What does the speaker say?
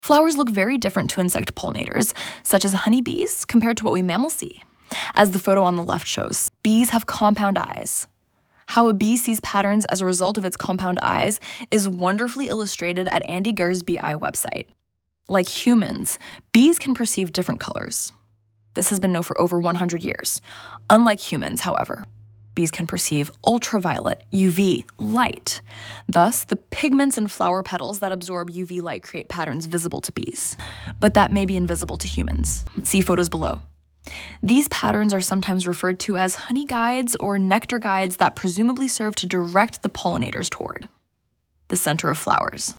Flowers look very different to insect pollinators, such as honeybees, compared to what we mammals see. As the photo on the left shows, bees have compound eyes. How a bee sees patterns as a result of its compound eyes is wonderfully illustrated at Andy Gurr's BI website. Like humans, bees can perceive different colors. This has been known for over 100 years. Unlike humans, however, bees can perceive ultraviolet, UV, light. Thus, the pigments in flower petals that absorb UV light create patterns visible to bees. But that may be invisible to humans. See photos below. These patterns are sometimes referred to as honey guides or nectar guides that presumably serve to direct the pollinators toward the center of flowers.